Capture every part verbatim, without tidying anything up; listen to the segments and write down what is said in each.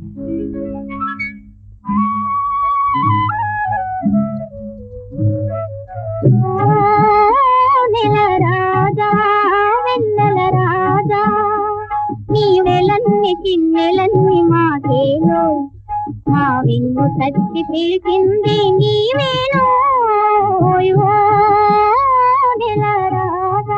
నెల రాజా వెన్నెల రాజా నీ నెలన్ని చిన్నెలన్ని మాకేలో మా వింగు తట్టి పిలిచింది నీవేనో నెల రాజా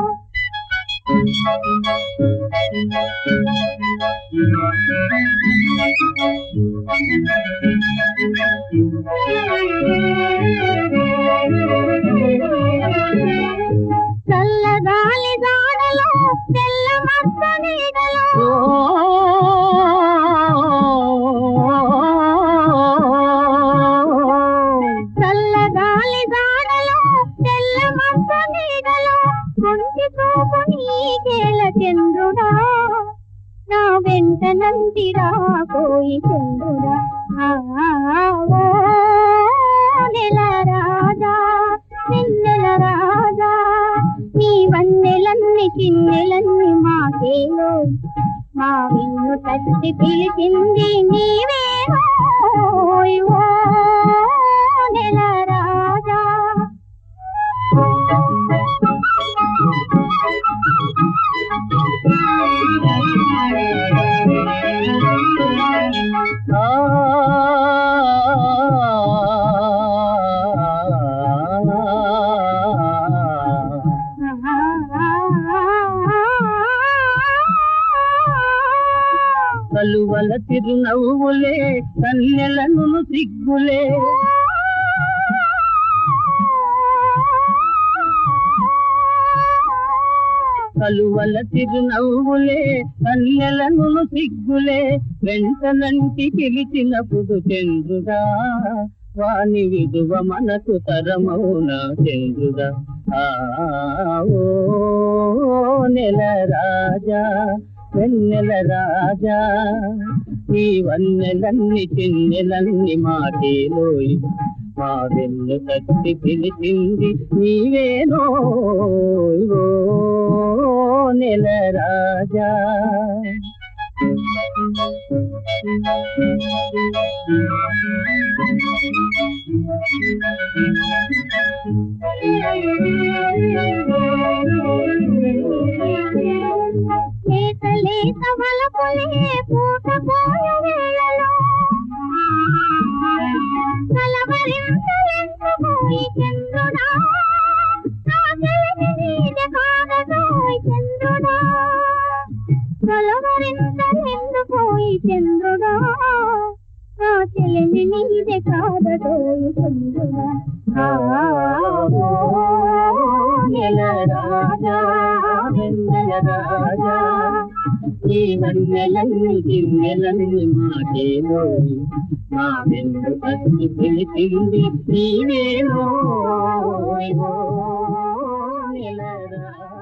చల్లగాలి జాడలో తెల్ల మచ్చ నీడలో చల్లగాలి జాడలో తెల్ల మచ్చ నీడలో కొంచె చూపు నీకేల చంద్రుడా నా వెంట నందిరా పోయి చంద్రుడా నెల రాజా వెన్నెల రాజా నీ వన్నెలన్ని చిన్నెలన్ని మాకేలో మా విన్ను తట్టి పిలిచింది నీవేనో నెల రాజా కలువల తిరునవ్వులే కన్నెలను సిగ్గులే కలువల తిరునవ్వులే కన్నెలను సిగ్గులే వెంటనంటి పిలిచినప్పుడు చంద్రుడా వాని విడువ మనకు తరమౌనా చంద్రుడా ఓ నెల రాజా వెన్నెల రాజా ఈ వన్నెలన్ని చిన్నెలన్ని మాటేలోయి మా వెన్ను తట్టి పిలిచింది నీవేనో నెల రాజా లేత లేత వలపులే పూట పోయ వేళలో కలవరింతలెందుకోయి చంద్రుడా నా చెలిమి నీది కాదోయ్ చంద్రుడా కలవరింతలెందుకోయి చంద్రుడా నా చెలిమి నీది కాదోయ్ చంద్రుడా నెల రాజా వెన్నెల రాజా ఈ వన్నెలన్ని చిన్నెలన్ని మాటేలోయి మా వెన్ను తట్టి పిలిచింది నీవేనో నెల రాజా.